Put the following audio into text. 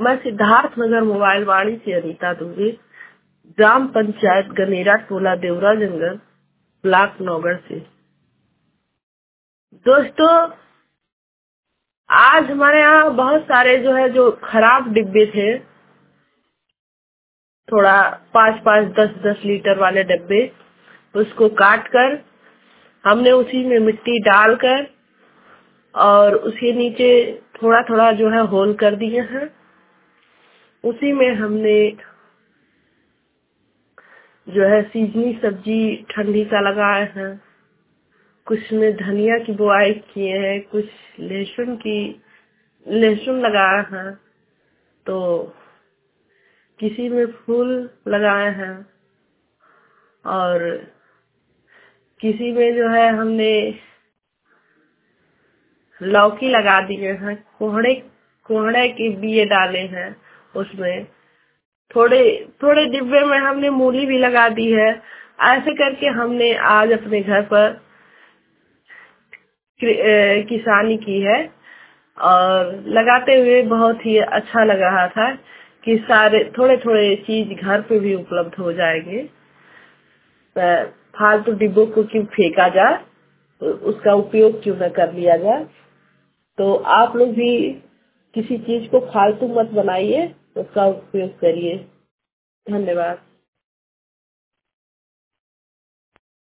मैं सिद्धार्थ नगर मोबाइल वाणी से अनीता दुबे, ग्राम पंचायत गनेरा, टोला देवरा जंगल, ब्लॉक नौगढ़ से। दोस्तों, आज हमारे यहाँ बहुत सारे जो खराब डिब्बे थे, थोड़ा 5-5, 10-10 लीटर वाले डिब्बे, उसको काट कर हमने उसी में मिट्टी डालकर और उसके नीचे थोड़ा थोड़ा होल कर दिए हैं। उसी में हमने सीजनी सब्जी ठंडी का लगाए हैं, कुछ में धनिया की बुआई किए हैं, कुछ लहसुन लगाए हैं, तो किसी में फूल लगाए हैं और किसी में हमने लौकी लगा दिए हैं। कोहड़े के बीए डाले हैं। उसमें थोड़े थोड़े डिब्बे में हमने मूली भी लगा दी है। ऐसे करके हमने आज अपने घर पर किसानी की है और लगाते हुए बहुत ही अच्छा लग रहा था कि सारे थोड़े थोड़े चीज घर पे भी उपलब्ध हो जाएंगे। फालतू डिब्बों को क्यों फेंका जाए, उसका उपयोग क्यों न कर लिया जाए। तो आप लोग भी किसी चीज को फालतू मत बनाइए, उसका उपयोग करिए। धन्यवाद।